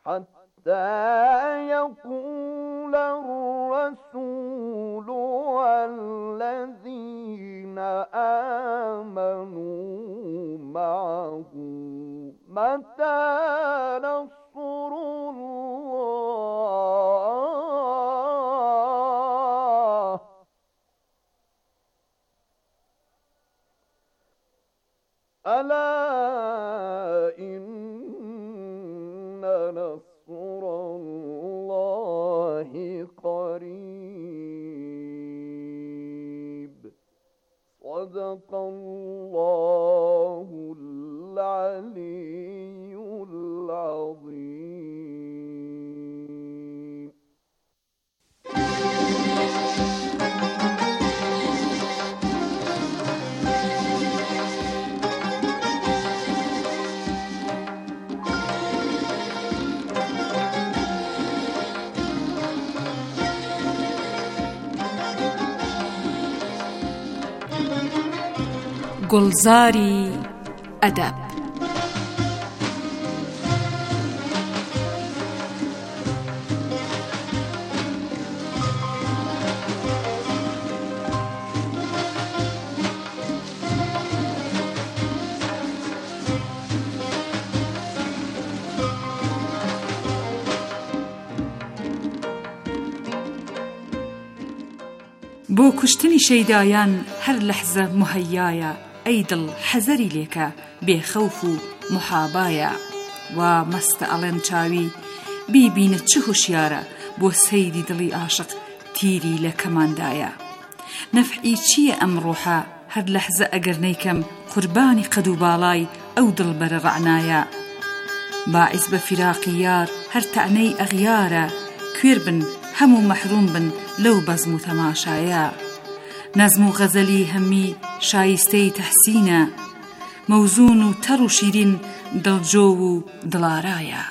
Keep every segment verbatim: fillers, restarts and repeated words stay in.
حتى يقول الرسول والذين آمنوا معه متى نصر الله ألا إن نصر الله قريب صدق الله العلي العظيم. گلزاری ادب. بۆ کوشتنی شەیدایان هەر لەحزە مهەیایە، ئەی دڵ حەزەری لێکە بێخەوف و محابایە. وا مەستە ئەڵێن چاوی بیبینە چه هوشیارە، بۆ سەیری دڵی عاشق تیری لە کەماندایە. نەفعی چییە ئەم ڕۆحە هەر لەحزە ئەگەر نەیکەم، قوربانی قەد و باڵای ئەو دڵبەرە ڕەعنایە. باعیس بە فیراقی یار هەر تەعنەی ئەغیارە، کوێر بن هەموو مەحروم بن لەو بەزم و تەماشایە. نەزم و غەزەلی هەمی شایستەی تەحسینە، مەوزون و تەڕ و شیرین دڵجۆ و دڵارایە.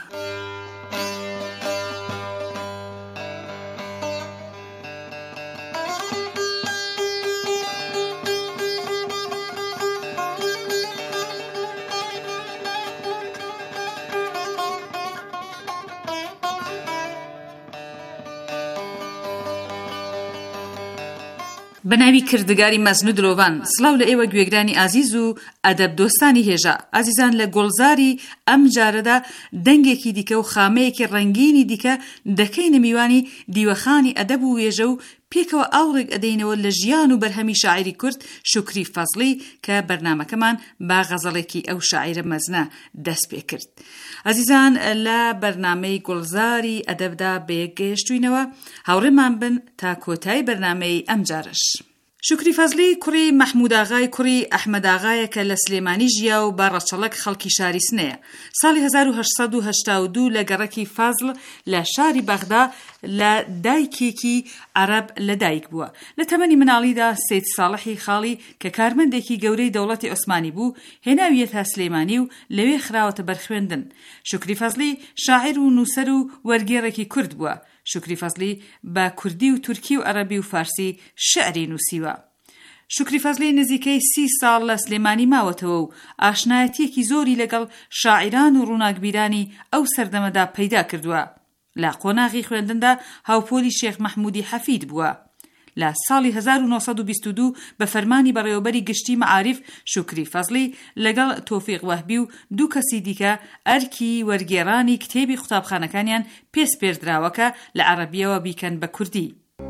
بەناوی کردگاری مەزن و دلۆڤان، سڵاو لە ئێوە گوێگرانی ئازیز و ئەدەب دۆستانی هێژە. ئازیزان، لە گۆڵزاری ئەم جارەدا دەنگێکی دیکە و خامەیەکی ڕەنگینی دیکە دەکەینە میوانی دیوەخانی ئەدەب و وێژە و پێکەوە ئاوڕێک ئەدەینەوە لە ژیان و بەرهەمی شاعیری کورد شوکری فەزڵی کە بەرنامەکەمان با غەزەڵێکی ئەو شاعیرە مەزنە دەست پێ کرد. ئازیزان، لە بەرنامەی گۆڵزاری ئەدەبدا بەیەکگەیشتوینەوە، هاوڕێمان بن تا کۆتایی بەرنامەی ئەم جارش. شوکری فەزڵی کوڕی مەحموود ئاغای کوڕی ئەحمەد ئاغایە کە لە سلێمانی ژیا و بە ڕەچەڵەک خەڵکی شاری سنەیە. ساڵی هەزار و هەشت سەد و هەشتا و دوو لە گەڕەکی فەزڵ لە شاری بەغدا لە دایکێکی عەرەب لە دایک بووە. لە تەمەنی مناڵیدا سەید ساڵحی خاڵی کە کارمەندێکی گەورەی دەوڵەتی عوسمانی بوو هێناویەتە سلێمانی و لەوێ خراوەتە بەرخوێندن. شوکری فەزڵی شاعیر و نووسەر و وەرگێڕێکی کورد بووە. شوکری فەزڵی بە کوردی و تورکی و عەرەبی و فارسی شعری نووسیوە. شوکری فەزڵی نزیکەی سی ساڵ لە سلێمانی ماوەتەوە و ئاشنایەتیەکی زۆری لەگەڵ شاعیران و ڕووناکبیرانی ئەو سەردەمەدا پەیدا کردووە. لە قۆناغی خوێندندا هاوپۆلی شێخ مەحموودی حەفید بووە. لە ساڵی هەزار و نۆ سەد و بیست و دوو بە فەرمانی بەڕێوەبەری گشتی مەعاریف شوکری فەزڵی لەگەڵ تۆفیق وەهبی و دوو کەسی دیکە ئەرکی وەرگێڕانی کتێبی قوتابخانەکانیان پێس پێردراوەکە لە عەرەبیەوە بیکەن بە کوردی.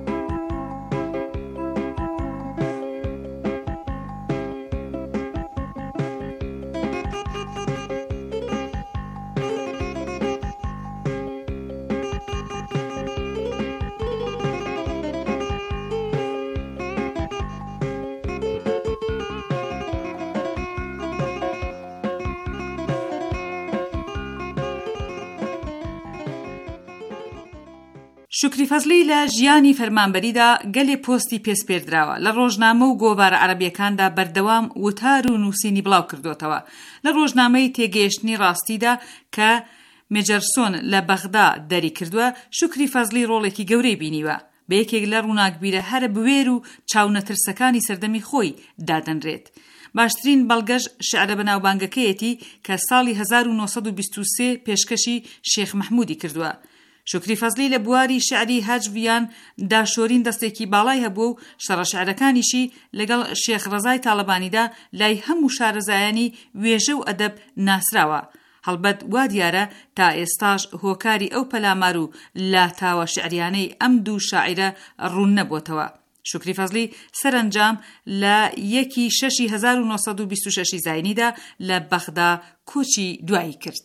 شوکری فەزڵی لە ژیانی فەرمانبەریدا گەلێ پۆستی پێس پێردراوە. لە ڕۆژنامە و گۆڤارە عەرەبیەکاندا بەردەوام وتار و نووسینی بڵاو کردوتەوە. لە ڕۆژنامەی تێگەیشتنی ڕاستیدا کە مێجەرسۆن لە بەغدا دەری کردووە، شوکری فەزڵی ڕۆڵێکی گەورەی بینیوە. بە یەکێک لە ڕووناکبیرە هەرە بوێر و چاونەترسەکانی سەردەمی خۆی دادەنرێت. باشترین بەڵگەش شێعرە بەناوبانگەکەیەتی کە ساڵی هەزار و نۆسەد و بیست و سێ پێشکەشی شێخ مەحموودی کردووە. شوکری فەزلی لە بواری شعری هەجڤیان داشۆرین دەستێکی باڵای هەبوو و شەڕە شعرەکانیشی لەگەڵ شێخ ڕەزای تاڵەبانیدا لای هەموو شارەزایانی وێژە و ئەدەب ناسراوە. هەڵبەت وا دیارە تا ئێستاش هۆکاری ئەو پەلامار و لاتاوە شعریانەی ئەم دوو شاعرە ڕوون نەبووتەوە. شوکری فەزلی سەرنجام لە یەکی شەشی هەزار و نۆسەد و بیست و شەشی زاینیدا لە بەغدا کۆچی دوایی کرد.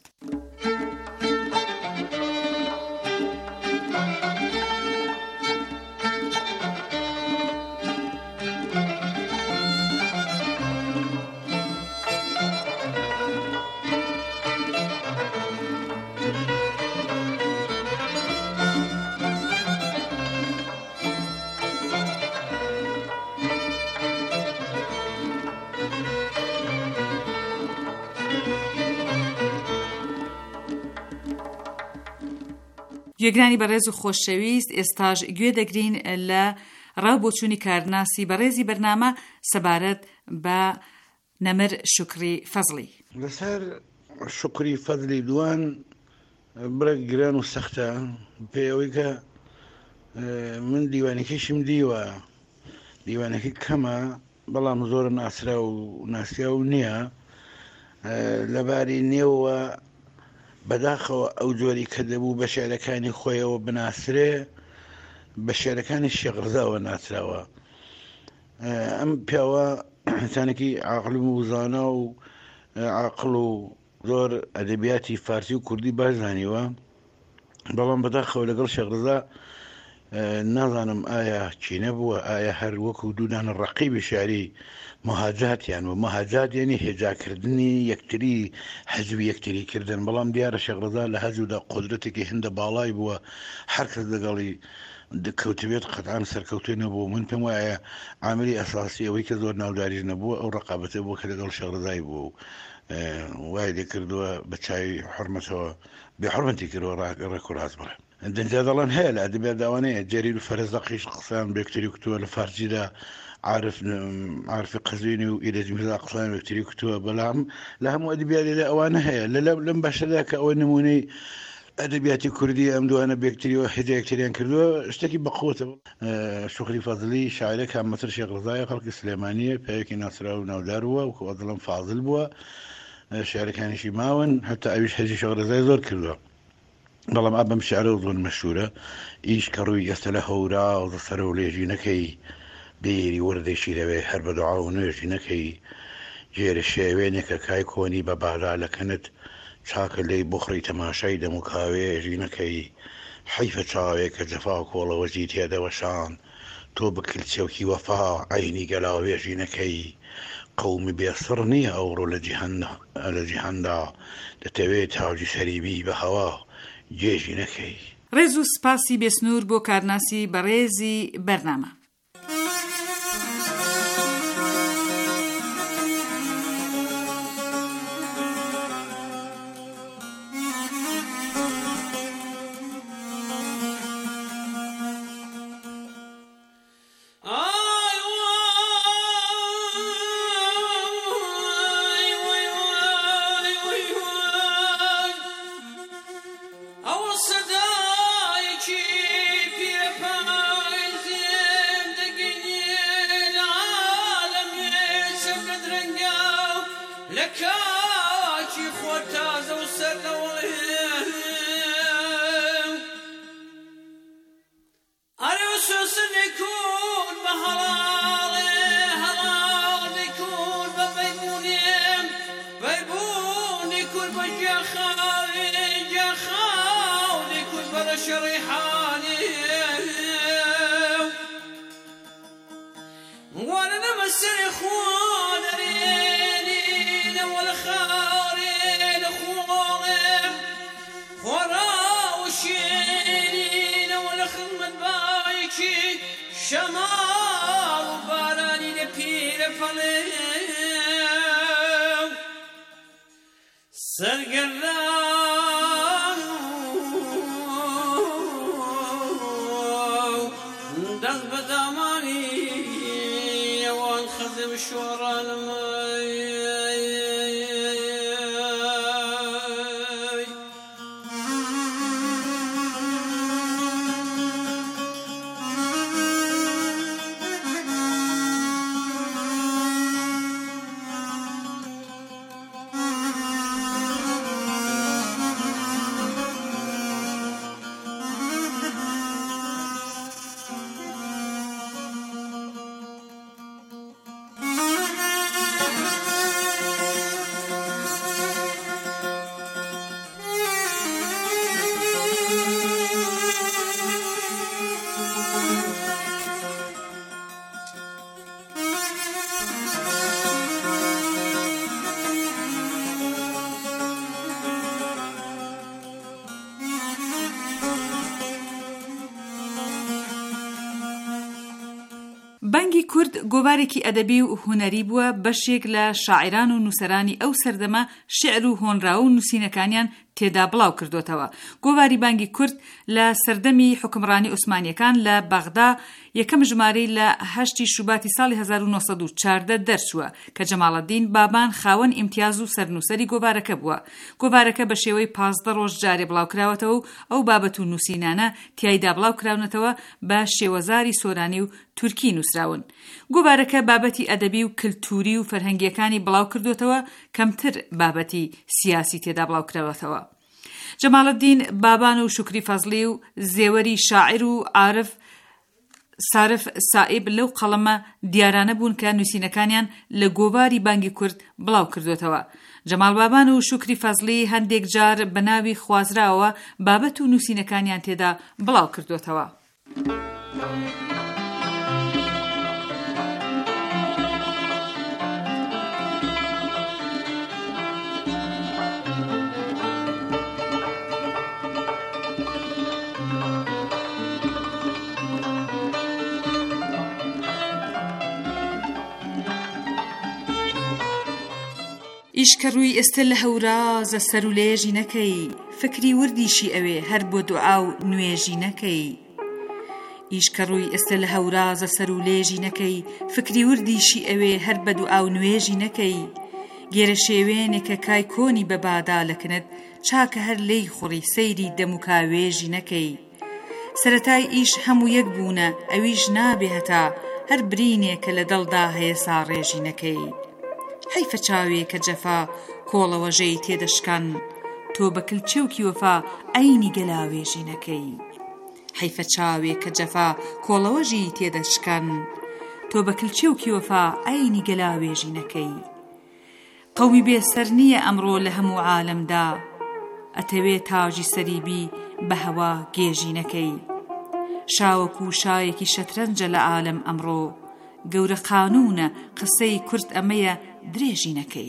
گوێگرانی بەڕێز و خۆشەویست، ئێستاش گوێ دەگرین لە ڕاوبۆچوونی کارناسی بەڕێزی بەرنامە سەبارەت بە نەمر شوکری فەزلی. لەسەر شوکری فەزلی دوان برێک گران و سەختە پێوەی کە من دیوانەکەیشم دیوە، دیوانەکەی کەمە بەڵام زۆر ناسرا و ناسیا و نییە لەباری نێوە بەداخەوە ئەو جۆری کە دەبوو بە شێعرەکانی خۆیەوە بناسرێ بە شێعرەکانی شێخ ڕەزاوە ناسراوە. ئەم پیاوە ئینسانێکی عاقڵ و وزانە و عاقڵ و زۆر ئەدەبیاتی فارسی و کوردی باش زانیوە، بەڵام بەداخەوە لەگەڵ شێخ ڕەزا نازانم ئایا چی نەبووە، ئایا هەر وەکو دوودان ڕەقیبی شێعری مهاجاتیان و مهاجات یعنی هێجاکردنی یەکتری حەزوی یەکتری کردن، بەڵام دیارە شێخ ڕەزا لە هەزوودا قودرەتێکی هەندە باڵای بووە، هەر کەس لەگەڵی کەوتبێت قەتعان سەرکەوتوی نەبوو. من پێم وایە عاملی ئەساسی ئەوەی کە زۆر ناوداریش نەبووە ئەو ڕقابەتە بووە کە لەگەڵ شێخ ڕەزای بوو و وای لێ کردووە بە چاوی حورمەتەوە بێحورمەتی کردووە ڕێک و ڕاست بڵێ. دەنجا دەڵێن هەیە لە ئەدەبیات داوانەیە جەریر و فەرەزەقیش قسەیان بە یەکتری کردووە لە فارسیدا، عارف عارفی قەزوینی و ئیرەج میرزا قسەیان بە یەکتری کردووە، بەڵام لە هەموو ئەدەبیاتێدا ئەوانە هەیە. لەم بەشەدا کە ئەوە نمونەی ئەدەبیاتی کوردی ئەم دوانە بە یەکتریەوە هێجا یەکتریان کردووە شتێکی بەقوتە. شوکری فەزلی شاعرێک هەمەتر شێخ ڕەزایە، خەڵکی سلێمانیە، پیاوێکی ناسرا و ناودار بووە و کەوا دڵم فازڵ بووە، شێعرەکانیشی ماون، هەتا ئەویش هەرزی شێخ ڕەزای زۆر کردووە. بەڵام ئا بەم شێعرە زۆر مەشهورە، ئیش کە ڕووی ئێستا لە هەورا و سەرە و لێژی نەکەی، بیری وردێکی دەوێ هەر بە دوعا و نوێژی نەکەی، جێرە شێوێنێکە کای کۆنی بە بادا لەکەنت، چاکە لێی بخڕی تەماشای دەم و کاوێژی نەکەی، حەیفە چاوێک کە جەفا و کۆڵەوەزی تێدەوەشان، تۆ بکلچێوکی وەفا عینی گەلاوێژی نەکەی، قەومی بێسڕ نییە ئەوڕۆ لە جیهاندا، دەتەوێت تاوجی سەریبی بە هەوا جێژی نەکەی. ڕێز و سپاسی بێسنوور بۆ کارناسی بەڕێزی بەرنامە. شمال و بارانی لپیر پەڵێو سەرگەردان و دەست بە دامانی ئەوان خەزم شۆڕانم بانگی کورد گۆوارێکی ئەدەبی و هونەری بووە، بەشێک لە شاعران و نووسەرانی ئەو سەردەمە شعر و هۆنراوە و نووسینەکانیان تێدا بڵاو کردوتەوە. گۆواری بانگی کورد لە سەردەمی حکمڕانی عوسمانیەکان لە بەغدا یەکەم ژمارەی لە هەشتی شوباتی ساڵی هەزار و نۆسەد و چواردە دەرچووە کە جەماڵەدین بابان خاوەن ئیمتیاز و سەرنووسەری گۆوارەکە بووە. گۆوارەکە بە شێوەی پازدە ڕۆژ جارێ بڵاوکراوەتەوە و ئەو بابەت و نووسینانە تیایدا بڵاوکراونەتەوە بە شێوەزاری سۆرانی و تورکی نووسراون. گۆوارەکە بابەتی ئەدەبی و کلتوری و فەرهەنگیەکانی بڵاو کردوتەوە، کەمتر بابەتی سیاسی تێدا بڵاوکراوەتەوە. جەماڵەدین بابان و شوکری فەزلی و زێوەری شاعر و عارف سارف سائب لەو قەڵەمە دیارانە بوون کە نووسینەکانیان لە گۆواری بانگی کورد بڵاو کردوتەوە. جەماڵ بابان و شوکری فەزلی هەندێک جار بە ناوی خوازراوە بابەت و نووسینەکانیان تێدا بڵاو کردوتەوە. ئیشکە ڕووی ئێستە لە هەورازە سەر و لێژی نەکەی، فکری وردیشی ئەوێ هەر بۆ دوعا و نوێژی نەکەی. ئیشکە ڕووی ئێستە لە هەورازە سەر و لێژی نەکەی، فکری وردیشی ئەوێ هەر بە دوعا و نوێژی نەکەی. گێرە شێوێنێکە کای کۆنی بە بادا لەکنت، چاکە هەر لێی خوڕی سەیری دەم و کاوێژی نەکەی. سەرەتای ئیش هەموو یەک بوونە ئەویش نابێ هەتا، هەر برینێکە لە دڵدا هەیە ساڕێژی نەکەی. حیفە چاوێ کە جەفا کۆڵەوەژەی تێدەشکان، تۆ بە کلچێوکی وەفا ئەینی گەلاوێژی نەکەی. حیفە چاوێ کە جەفا کۆڵەوەژی تێدەشکان، تۆ بە کلچێوکی وەفا ئەینی گەلاوێژی نەکەی. قەومی بێسەر نییە ئەمڕۆ لە هەموو عالەمدا، ئەتەوێ تاژی سەریبی بە هەوا گێژی نەکەی. شاوەکو شایەکی شەترەنجە لە عالەم ئەمڕۆ، گەورە قانونە قسەی کورد ئەمەیە درێژی نەکەی.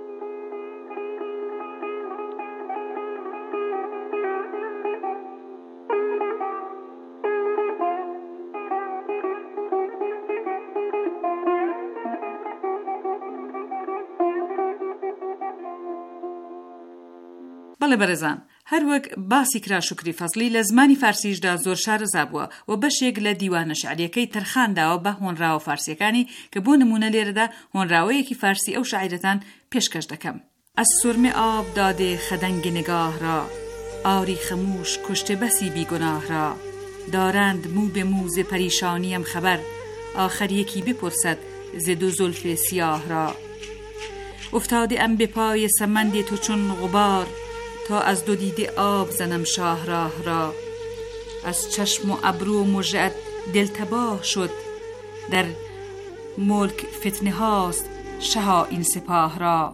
بەڵێ بەرەزان، هەروەک باسی کرا شوکری فەزلی لە زمانی فارسیشدا زۆر شارەزا بووە و بەشێک لە دیوانە شعریەکەی تەرخانداوە بە هۆنراوە فارسیەکانی کە بۆ نمونە لێرەدا هۆنراوەیەکی فارسی ئەو شاعیرەتان پێشکەش دەکەم. ئەس سورمێ ئاب دادێ خەدەنگ نگاه را، ئاری خەموش کشتێ بەسی بیگۆناه را. دارند مو به مو ز پریشانیم خبر، آخر یکی بپرسد ز دو زلف سیاه را. افتاده ام به پای سمند تو چون غبار، تا از دو دیده آب زنم شاهراه را. از چشم و ابرو و مژه‌ات دل تباه شد، در ملک فتنه هاست شها این سپاه را.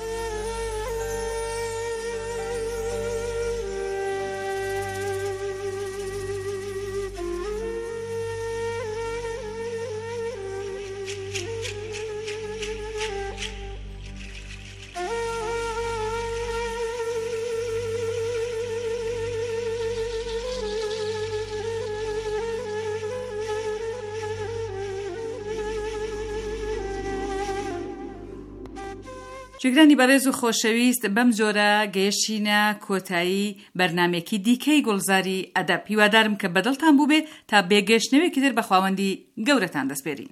جگرانی بەڕێز و خۆشەویست، بەم جۆرە گەیشتینە کۆتایی بەرنامێکی دیکەی گوڵزاری ئەدەب. هیوادارم کە بەدڵتان بوو بێ تا بێگەشتنەوەیەکی تر بە خواوەندی گەورەتان دەسپێرین.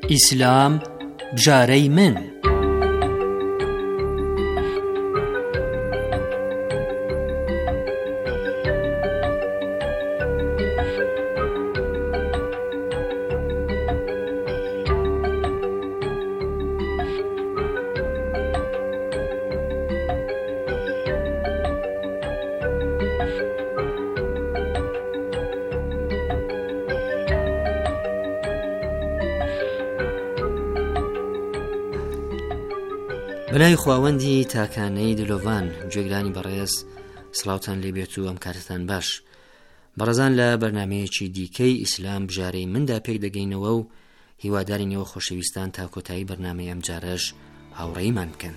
ئیسلام بژارەی من. بەلای خواوەندی تاکانەی دلۆڤان گوێگرانی بەڕێز سڵاوتان لێبێت و ئەم کاتتان باش. بەڕێزان لە بەرنامەیەکی دیکەی ئیسلام بژارەی مندا پێک دەگەینەوە و هیواداری نێوە خۆشەویستان تا کۆتایی بەرنامەی ئەم جارەش هاوڕێیمان بکەن.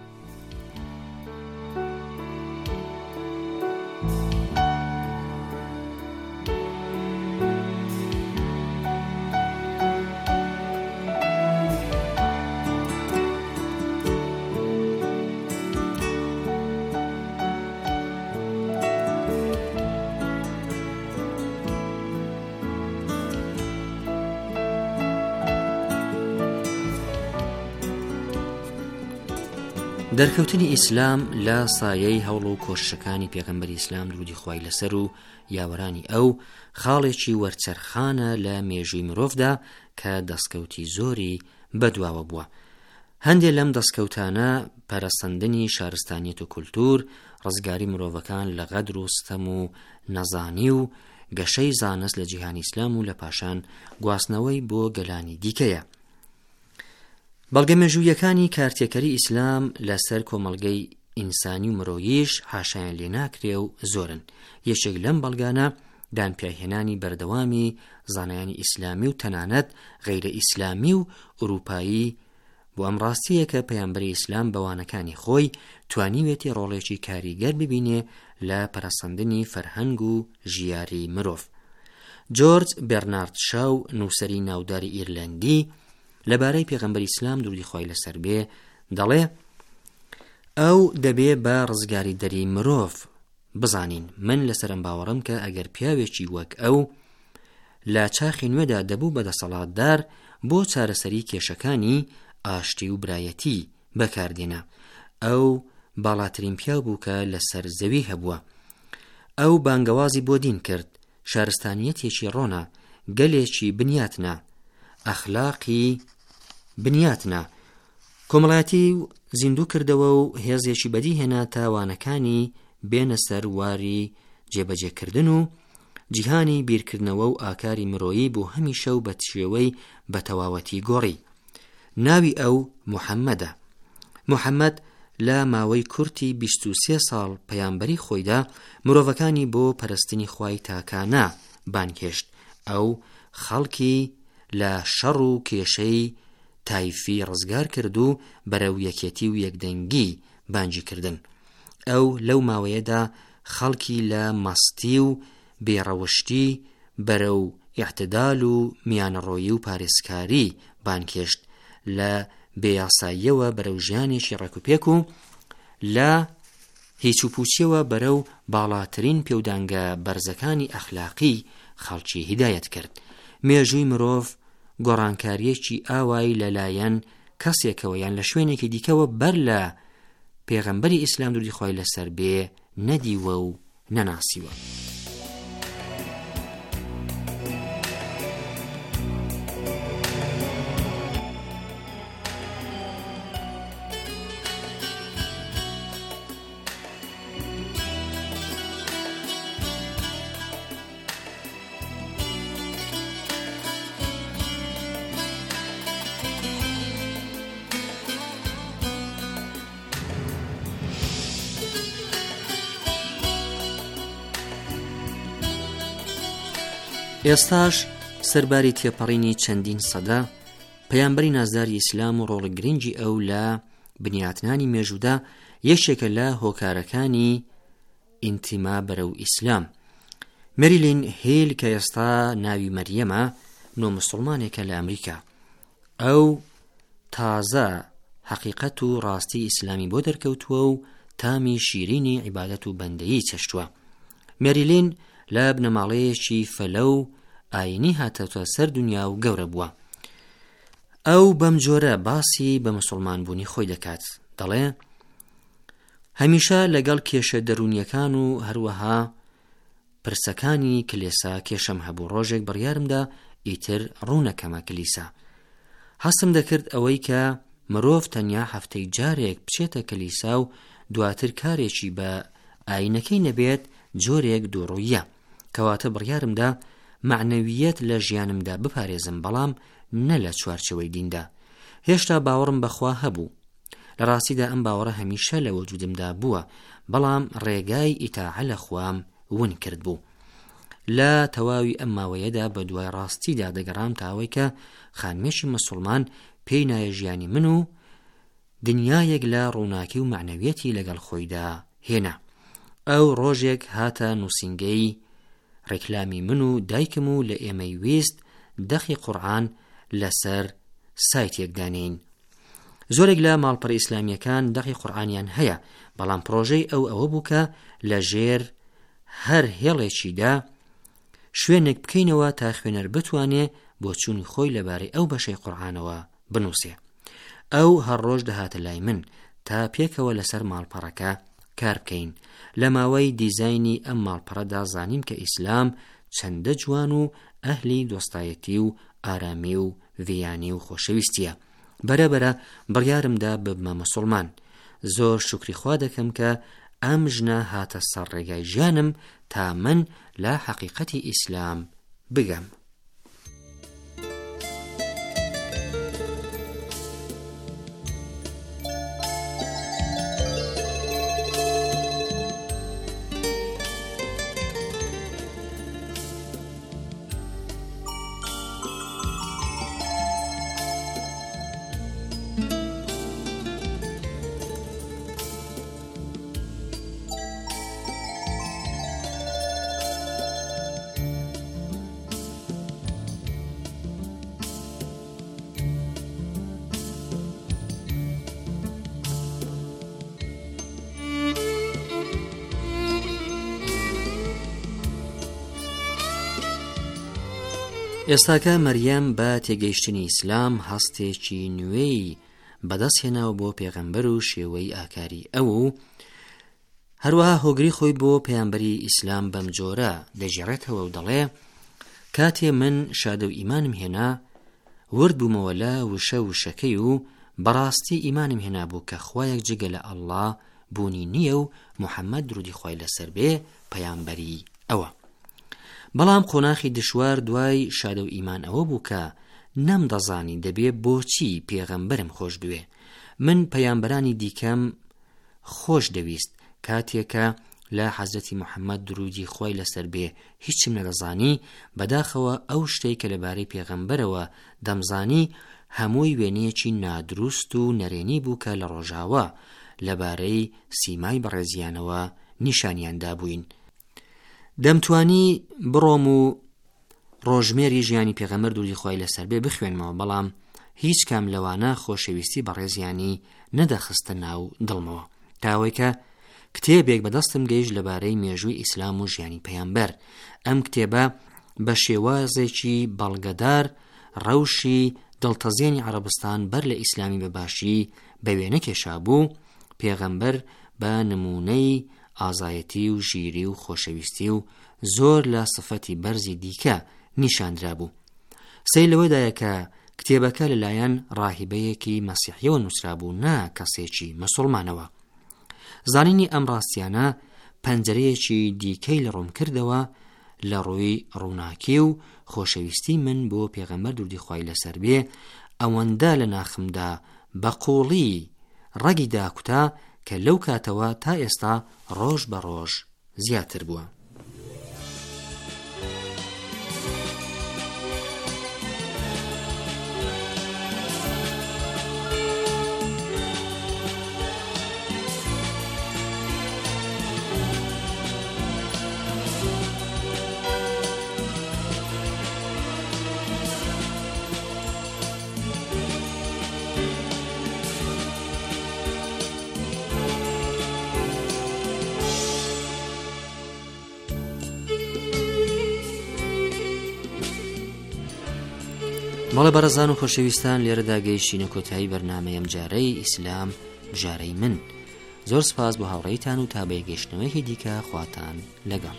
دەرکەوتنی ئیسلام لە سایەی هەوڵ و کۆششەکانی پێغەمبەری ئیسلام درودی خوای لەسەر و یاوەرانی ئەو خاڵێکی وەرچەرخانە لە مێژووی مرۆڤدا کە دەستکەوتی زۆری بەدواوە بووە. هەندێک لەم دەستکەوتانە پەرەسەندنی شارستانیەت و کولتور، ڕزگاری مرۆڤەکان لە غەدر و ستەم و نەزانی و گەشەی زانست لە جیهانی ئیسلام و لە پاشان گواستنەوەی بۆ گەلانی دیکەیە. بەڵگە مێژوویەکانی کارتێکەری ئیسلام لەسەر کۆمەڵگەی ئینسانی و مرۆییش حاشایان لێ ناکرێ و زۆرن. یەکێک لەم بەڵگانە دانپێهێنانی بەردەوامی زانایانی ئیسلامی و تەنانەت غەیرە ئیسلامی و ئوروپایی بۆ ئەم ڕاستیە کە پەیامبەری ئیسلام بەوانەکانی خۆی توانیوێتی ڕۆڵێکی کاریگەر ببینێ لە پەرەسەندنی فەرهەنگ و ژیاری مرۆڤ. جۆرج بێرنارد شاو، نووسەری ناوداری ئیرلەندی، لەبارەی پێغەمبەری ئیسلام درودی خوای لەسەر بێ دەڵێ ئەو دەبێ بە ڕزگاری دەری مرۆڤ بزانین. من لەسەرم باوەڕم کە ئەگەر پیاوێکی وەک ئەو لە چاخی نوێدا دەبوو بەدەسەڵاتدار بۆ چارەسەری کێشەکانی ئاشتی و برایەتی بەکاردێنا، ئەو باڵاترین پیاو بوو کە لەسەر زەوی هەبووە. ئەو بانگەوازی بۆ دین کرد، شارستانیەتێکی ڕۆنا، گەلێکی بنیاتنا، ئەخلاقی بنیاتنا، کۆمەڵایەتی زیندوو کردەوە و هێزێکی بەدی هێنا تاوانەکانی بێنە سەر واری جێبەجێکردن و جیهانی بیرکردنەوە و ئاکاری مرۆیی بۆ هەمیشە و بە شێوەی بە تەواوەتی گۆڕی. ناوی ئەو محەممەدە. محەممەد لە ماوەی کورتی بیست و سێ ساڵ پەیامبەری خۆیدا مرۆڤەکانی بۆ پەرستنی خوای تاکانە بانکێشت. ئەو خەڵکی لە شەڕ و کێشەی تایفی ڕزگار کرد و بەرەو یەکێتی و یەکدەنگی بانگی کردن. ئەو لەو ماوەیەدا خەڵکی لە مەستی و بێڕەوشتی بەرەو ئیعتدال و میانەڕۆیی و پارێزکاری بانکێشت، لە بێیاساییەوە بەرەو ژیانێکی ڕێکوپێک و لە هیچ و پوچیەوە بەرەو باڵاترین پێودانگە بەرزەکانی ئەخلاقی خەڵکی هیدایەت کرد. مێژووی مرۆڤ گۆڕانکاریەکی ئاوای لەلایەن کەسێکەوە یان لە شوێنێکی دیکەوە بەر لە پێغەمبەری ئیسلام درودی خوای لەسەر بێ نەدیوە و نەناسیوە. ئێستاش سەرباری تێپەڕینی چەندین سەدا پەیامبەری نازداری ئیسلام و ڕۆڵی گرنگی ئەو لە بنیاتنانی مێژوودا یەکێکە لە هۆکارەکانی ئینتیما بەرەو ئیسلام. مەریلین هێل کە ئێستا ناوی مەریەمە نۆ مسڵمانێکە لە ئەمریکا. ئەو تازە حەقیقەت و ڕاستی ئیسلامی بۆ دەرکەوتووە و تامی شیرینی عیبادەت و بەندەیی چەشتووە. مەریلین لە بنەماڵەیەکی فەلە و ئاینی هاتەوتە سەر دنیا و گەورە بووە. ئەو بەم جۆرە باسی بە مسلمان بوونی خۆی دەکات، دەڵێ هەمیشە لەگەڵ کێشە دەرونیەکان و هەروەها پرسەکانی کلێسا کێشەم هەبوو. ڕۆژێک بڕیارمدا ئیتر ڕوونەکەمە کلیسا. هەستم دەکرد ئەوەی کە مرۆڤ تەنیا هەفتەی جارێک بچێتە کلیسا و دواتر کارێکی بە ئاینەکەی نەبێت جۆرێک دووڕوویە، کەواتە بڕیارمدا معنەویەت لە ژیانمدا بپارێزم، بەڵام نە لە چوارچەوەی دیندا. هێشتا باوەڕم بەخوا هەبوو، لە ڕاستیدا ئەم باوەڕە هەمیشە لە وەجودمدا بووە، بەڵام ڕێگای ئیتاعە لە خوام ون کرد بوو. لە تەواوی ئەم ماوەیەدا بە دوای ڕاستیدا دەگەڕام تاوەی کە خانمێشی مسلمان پێی نایە ژیانی من و دنیایەک لە ڕووناکی و معنەویەتی لەگەڵ خۆیدا هێنا. ئەو ڕۆژێک هاتە نووسینگەی ڕێکلامی من و دایکم و لە ئێمەی ویست دەخی قورئان لەسەر سایتێک دانین. زۆرێک لە ماڵپەڕی ئیسلامیەکان دەخی قورئانیان هەیە، بەڵام پرۆژەی ئەو ئەوە بوو کە لە ژێر هەر هێڵێکیدا شوێنێک بکەینەوە تا خوێنەر بتوانێ بۆ چوونی خۆی لەبارەی ئەو بەشەی قورئانەوە بنووسێ. ئەو هەر ڕۆژ دەهاتە لای من تا پێکەوە لەسەر ماڵپەڕەکە کار بکەین. لە ماوەی دیزاینی ئەم ماڵپەڕەدا زانیم کە ئیسلام چەندە جوان و ئەهلی دۆستایەتی و ئارامی و ڤیانی و خۆشەویستیە. بەرەبەرە بڕیارمدا ببمە مسلمان. زۆر شوکری خوا دەکەم کە ئەم ژنە هاتە سەر ڕێگای ژیانم تا من لە حەقیقەتی ئیسلام بگەم. ئێستاکە مەریەم بە تێگەیشتنی ئیسلام هەستێکی نوێی بەدەستهێناوە بۆ پێغەمبەر و شێوەی ئاکاری ئەو و هەروەها هۆگری خۆی بۆ پەیامبەری ئیسلام بەم جۆرە دەژێڕێتەوە و دەڵێ کاتێ من شادە و ئیمانم هێنا ورد بوومەوە لە وشە وشەکەی و بەڕاستی ئیمانم هێنا بوو کە خوایەک جگە لە ئەڵڵا بوونی نییە و محەممەد درودی خوای لەسەر بێ پەیامبەری ئەوە. بەڵام قۆناخی دشوار دوای شادە و ئیمان ئەوە بوو کە نەمدەزانی دەبێ بۆچی پێغەمبەرم خۆش بوێ. من پەیامبەرانی دیکەم خۆش دەویست کاتێکە لە حەزرەتی محەممەد درودی خوای لەسەر بێ هیچم نەدەزانی، بەداخەوە ئەو شتەی کە لەبارەی پێغەمبەرەوە دەمزانی هەمووی وێنەیەکی نادروست و نەرێنی بوو کە لە ڕۆژاوە لەبارەی سیمای بەڕێزیانەوە نیشانیاندا بووین. دەمتوانی بڕۆم و ڕۆژمێری ژیانی پێغەمبەر درودی خوای لەسەر بێ بخوێنمەوە، بەڵام هیچ کام لەوانە خۆشەویستی بەڕێزیانی نەدەخستە ناو دڵمەوە. تاوەی کە کتێبێک بەدەستم گەیشت لەبارەی مێژووی ئیسلام و ژیانی پەیامبەر. ئەم کتێبە بە شێوازێکی بەڵگەدار ڕەوشی دڵتەزیێنی عەرەبستان بەر لە ئیسلامی بەباشی بە وێنە کێشا بوو. پێغەمبەر بە نمونەی ئازایەتی و ژیری و خۆشەویستی و زۆر لە سفەتی بەرزی دیکە نیشاندرا بوو. سەی لەوەدایە کە کتێبەکە لەلایەن ڕاهیبەیەکی مەسیحیەوە نووسرا بوو، نا کەسێکی مسلمانەوە. زانینی ئەم ڕاستیانە پەنجەرەیەکی دیکەی لە ڕوون کردەوە لە ڕووی ڕووناکی و خۆشەویستی من بۆ پێغەمبەر درودی خوای لەسەر بێ ئەوەندە لە ناخمدا بەقوڵی ڕەگی داکوتا کە لەو کاتەوە تا ئێستا ڕۆژ بە ڕۆژ زیاتر بووە. مەڵێ بەڕێزان و خۆشەویستان، لێرەدا گەیشتینە کۆتایی بەرنامەی ئەم جارەی ئیسلام بژارەی من. زۆر سپاس بۆ هاوڕێیتان و تا بەیەگەشتنەوەیەکی دیکە خواتان لەگەڵ.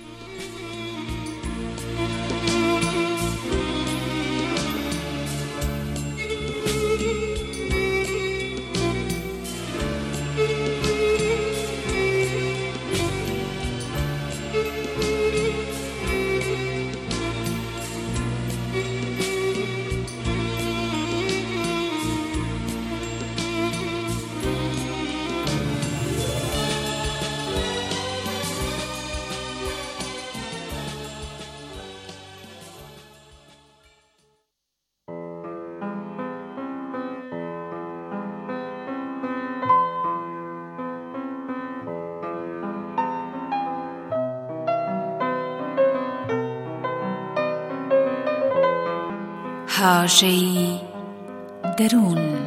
هاژەی دەروون.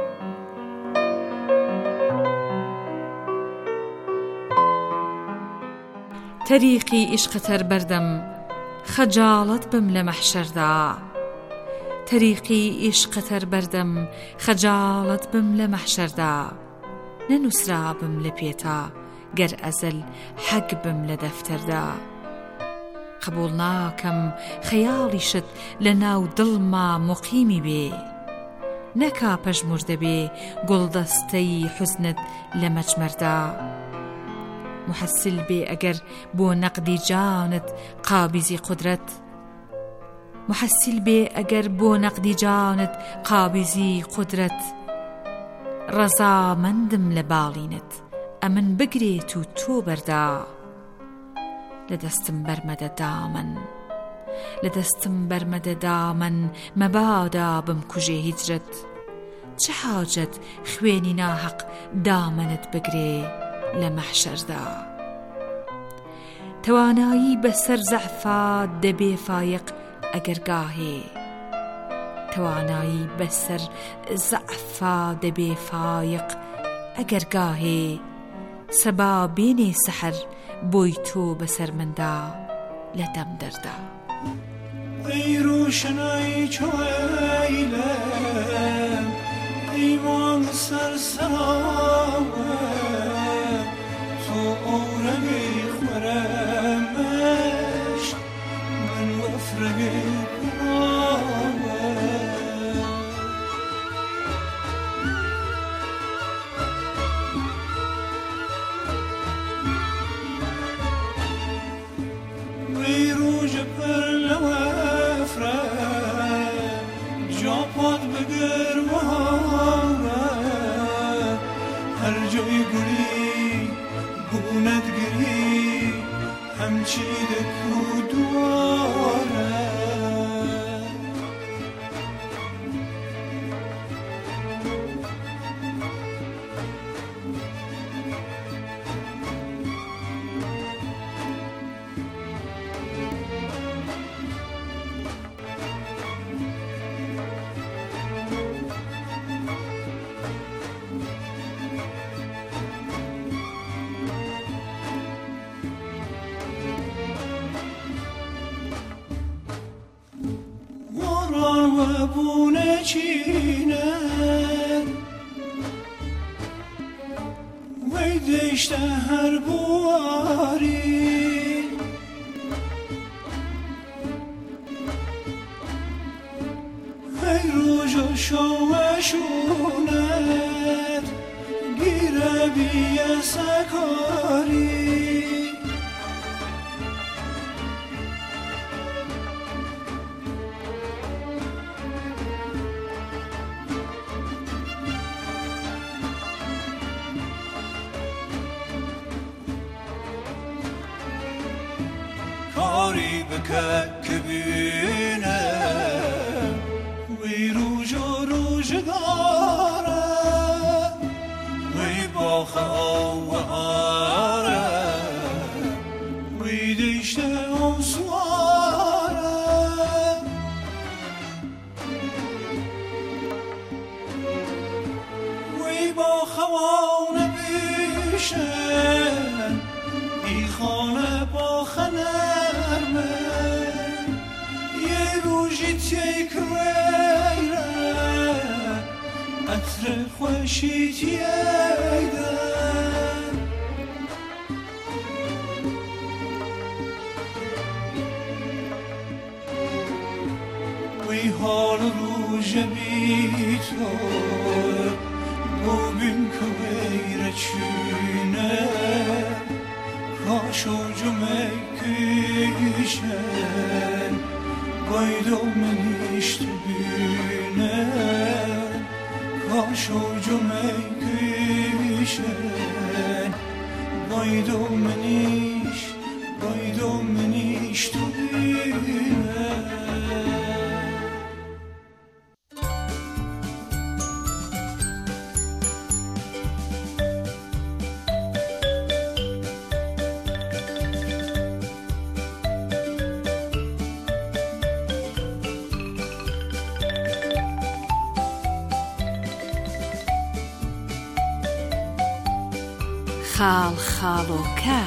تەریقی ئیشقەتەر بەردەم خەجاڵەت بم لە مەحشەردا، تەریقی ئیشقەتەر بەردەم خەجاڵەت بم لە مەحشەردا، نەنووسرا بم لە پێتا گەر ئەزەل حەگ بم لە دەفتەردا. قبول ناکەم خەیاڵیشت لە ناو دڵما مقیمی بێ، نەکا پەژموردە بێ گوڵدەستەی حوزنت لە مەجمەردا. محەسل بێ ئەگەر بۆ نەقدی جانت قابیزی قودرەت، محەسل بێ ئەگەر بۆ نەقدی جانت قابیزی قودرەت. ڕەزامەندم لە باڵینت ئەمن بگرێت و تۆ بەردا، لە دەستم بەرمەدە دامن، لە دەستم بەرمەدە دامن، مەبادا بم کوژێ هیجرت. چه حاجەت خوێنی ناحەق دامنت بگرێ لە مەحشەردا. توانایی بەسەر زەعفا دەبێ فایق ئەگەر گاهێ، توانایی بەسەر زەعفا دەبێ فایق ئەگەر گاهێ. سەبا بێنێ سەحەر بۆی تۆ بەسەر مندا لە دەم دەردا. ئەی ڕۆشنایی چۆیلەم، ئەی مانگ سەرسەراوە، تۆ ئەوڕەگەی خوەرەمەش من وەفرەگەی پڕاوە. ئەی ڕۆژە پەر لە وەفرە، جاپات بگەرمەوە، هەر جۆی گوڵی بوونەت گری هەمچی دەکو دووارە. وەبوونە چینە وەی دەیشتە هەر بواری، ئەی ڕۆژە شەوە شوونەت گیرە بیە سەکاری. کاری بکە کە بینە وەی ڕۆژە ڕۆژدارە، وەی باخە ئەوەهارە، وەی دەیشتە ئەو سوارە. وەی باخەوانە بیشە بیخانە باخەنە، یه روژی تیکره عطر خوشی تیده وی حال روژ بی تو ببین که غیر چینه کاشو جمعه کشن باید منیش تو بینه کاشو جمعه کشن باید منیش باید منیش تو بینه خال خالۆکە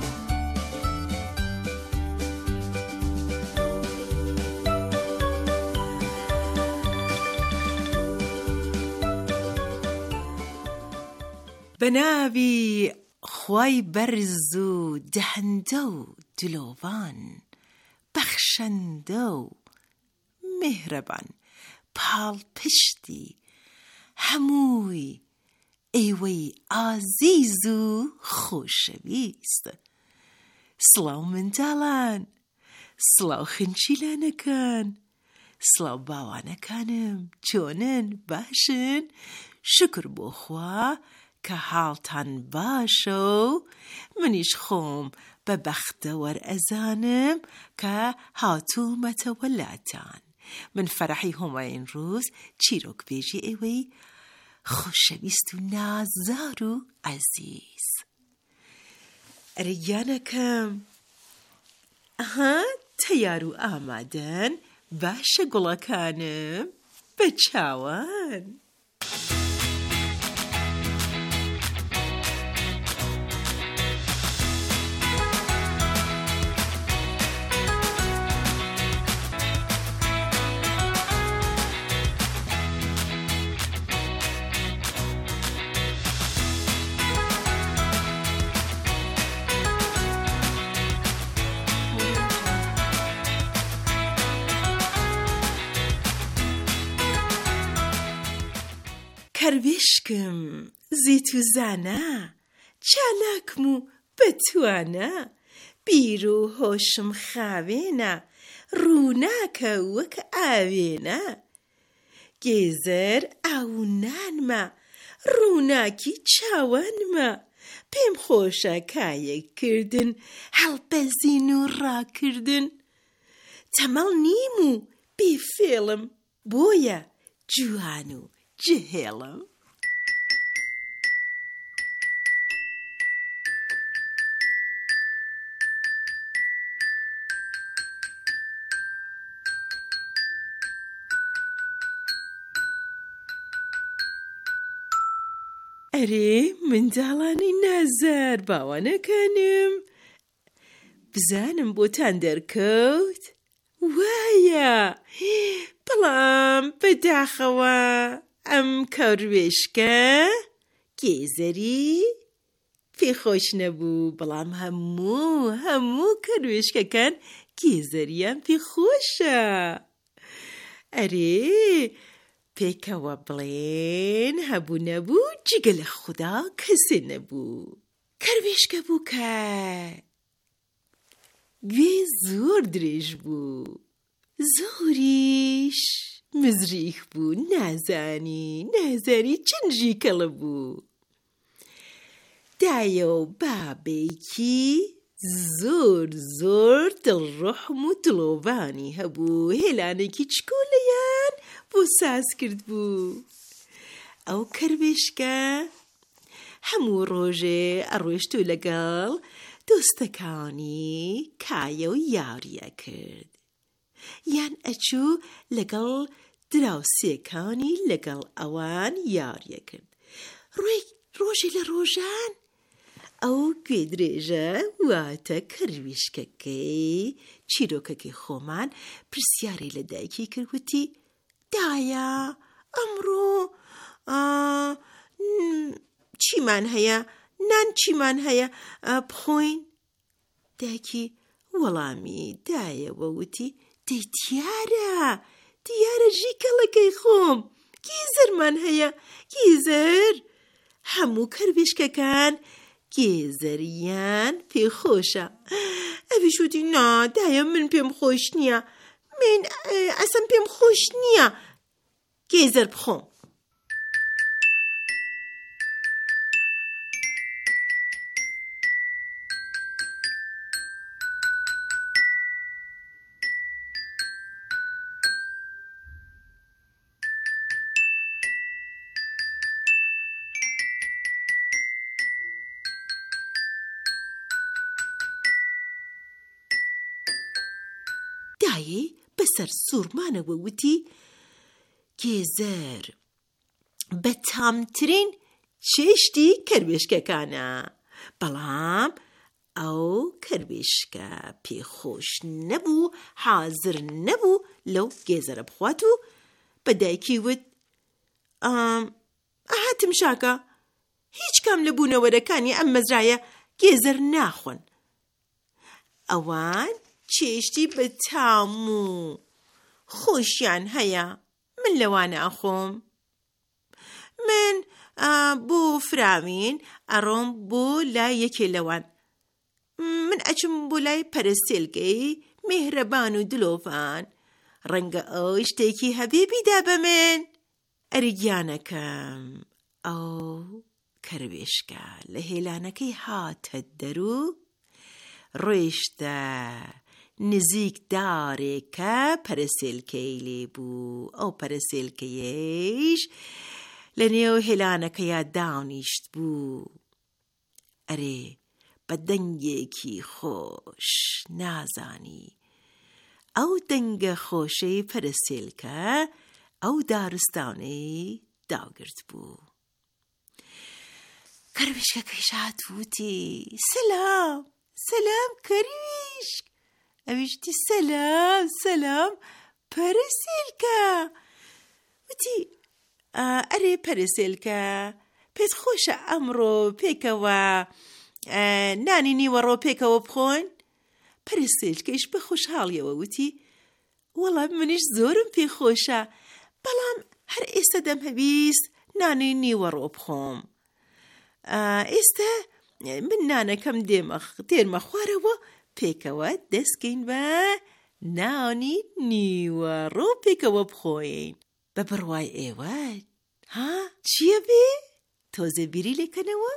بەناوی خوای بەرز و دەهەندە و دلۆڤان بەخشەندە و میهرەبان پاڵپشتی هەمووی ئێوەی ئازیز و خۆشەویست سڵاو منداڵان سڵاو خنچیلانەکان سڵاو باوانەکانم چۆنن باشن شکر بۆ خوا کە حاڵتان باشە و منیش خۆم بە بەختە وەرئەزانم کە هاتوومەتەوە لاتان من فەرحی هۆماین ڕۆز چیرۆکبێژی ئێوەی خۆشەویست و نازدار و عەزیز ئەرە گیانەکەم ئەها تەیار و ئامادەن باشە گوڵەکانم بە چاوان کەروێشکم زیت و زانە چالاکم و بەتوانە بیر و هۆشم خاوێنە ڕووناکە وەک ئاوێنە گێزەر ئاو نانمە ڕووناکی چاوانمە پێم خۆشە کایەکردن هەڵبەزین و ڕاکردن تەمەڵ نیم و بێفێڵم بۆیە جوان و جهێڵم ئەرێ منداڵانی نازار باوانەکانم بزانم بۆتان دەرکەوت وایە بەڵام بەداخەوە ئەم کەروێشکە گێزەری پێخۆش نەبوو بەڵام هەموو هەموو کەروێشکەکان گێزەریان پێخۆشە ئەرێ پێکەوە بڵێن هەبوو نەبوو جگە لە خودا کەسێ نەبوو کەروێشکە بوو کە گوێ زۆر درێژ بوو زۆریش مزریخ بوو نازانی نازانی چەنجی کەڵە بوو دایە و بابێکی زۆر زۆر دڵڕەحم و دڵۆڤانی هەبوو هێلانێکی چکۆلەیان بۆ ساز کرد بوو ئەو کەروێشکە هەموو ڕۆژێ ئەڕۆیشت و لەگەڵ دۆستەکانی کایە و یاریە کرد یان ئەچوو لەگەڵ دراوسێکانی لەگەڵ ئەوان یاریە کرد ڕۆی ڕۆژێ لە ڕۆژان ئەو گوێ درێژە واتە کەروێشکەکەی چیرۆکەکەی خۆمان پرسیاری لە دایکی کردوتی دایە ئەمڕۆ ئا چیمان هەیە؟ نان چیمان هەیە بخۆین؟ دایکی وەڵامی دایەوە وتی دەی دیارە دیارە ژیکەڵەکەی خۆم گیزەرمان هەیە گیزەر هەموو کەروێشکەکان گێزەریان پێخۆشە. ئەویش وتی نا دایە من پێم خۆش نییە، من ئەسم پێم خۆش نییە گێزەر بخۆم. دایێ بەسەر سوورمانەوە وتی گێزەر بە تامترین چێشتی کەروێشکەکانە، بەڵام ئەو کەروێشکە پێخۆش نەبوو، حازر نەبوو لەو گێزەرە بخوات و بە دایکی وت ئاهاتم شاکە هیچ کام لە بوونەوەرەکانی ئەم مەزرایە گێزەر ناخۆن، ئەوان چێشتی بە تام و خۆشیان هەیە، من لەوانە ئەخۆم. من بۆ فراوین ئەڕۆم بۆ لای یەکێ لەوان، من ئەچم بۆ لای پەرستێلگەی میهرەبان و دلۆڤان، ڕەنگە ئەو شتێکی هەبێ بیدا بە من. ئەرگیانەکەم ئەو کەروێشکە لە هێلانەکەی هاتە دەرو، ڕۆیشتە نزیک دارێکە پەرستێلکەی لێبوو. ئەو پەرستێلکەیەش لە نێو هێلانەکەیە دانیشت بوو. ئەرێ بە دەنگێکی خۆش نازانی ئەو دەنگە خۆشەی پەرستێلکە ئەو دارستانەی داگرت بوو. کەروێشکەکەیش هاتووتی سەلام سەلام کەروێشک. ئەویشتی سەلام سەلام پەرستێلکە. وتی ئەرێ پەرستێلکە پێت خۆشە ئەمڕۆ پێکەوە نانی نیوەڕۆ پێکەوە بخۆین؟ پەرستێلکەیش بە خۆشحاڵیەوە وتی وەڵام منیش زۆرم پێخۆشە، بەڵام هەر ئێستا دەم هەویست نانی نیوەڕۆ بخۆم. ئێستا من نانەکەم دێمە خوارەوە پێکەوە دەستکەین بە نانی نیوەڕۆ پێکەوە بخۆین. بە بڕوای ئێوە ها چییە بێ؟ تۆزە بیری لێکەنەوە؟